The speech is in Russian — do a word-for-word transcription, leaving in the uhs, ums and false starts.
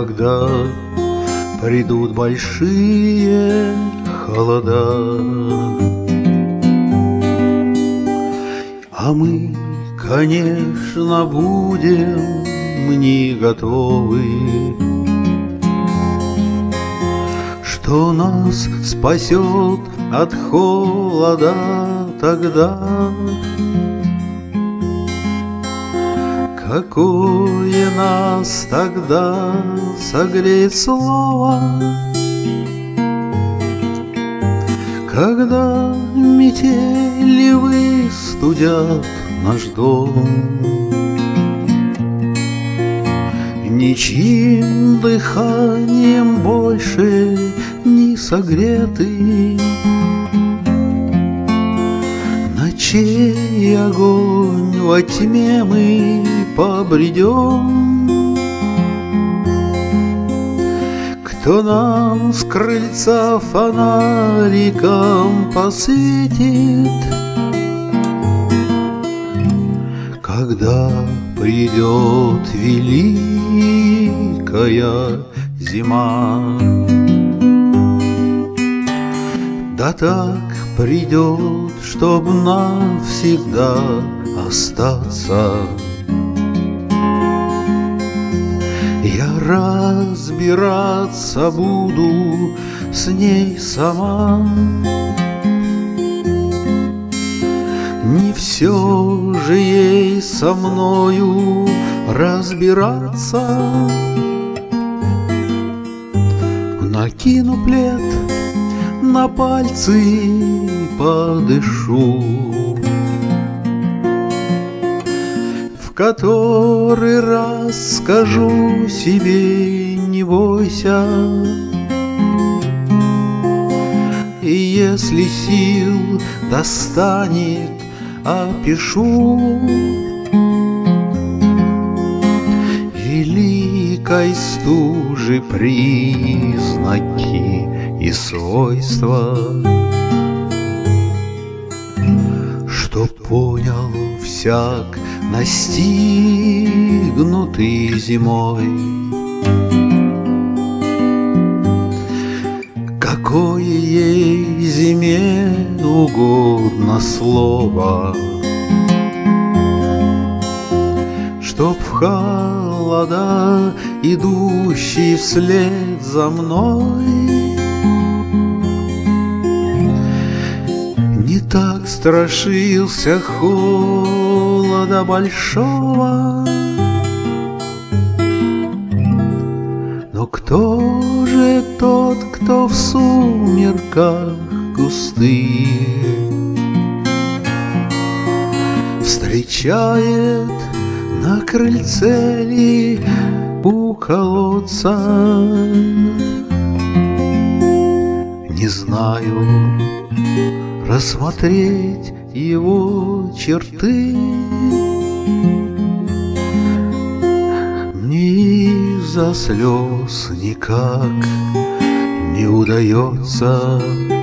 когда придут большие холода. А мы, конечно, будем не готовы, что нас спасет от холода тогда. Какое нас тогда согреет слово, когда метели выстудят наш дом. Ничьим дыханием больше не согреты, на чей огонь во тьме мы побредем. Кто нам с крыльца фонариком посветит, когда придет великая зима. Да так придет, чтоб навсегда остаться. Я разбираться буду с ней сама. Не все же ей со мною разбираться. Накину плед на пальцы, подышу, в который раз скажу себе: не бойся. И если сил достанет, опишу великой стужи признаки и свойства, что понял всяк настигнутый зимой. Какое ей зиме угодно слово, чтоб в холода, идущий вслед за мной, не так страшился холода большого. Но кто же тот, кто в сумерках густых встречает на крыльце ли у колодца? Не знаю, рассмотреть его черты мне из-за слез никак не удается.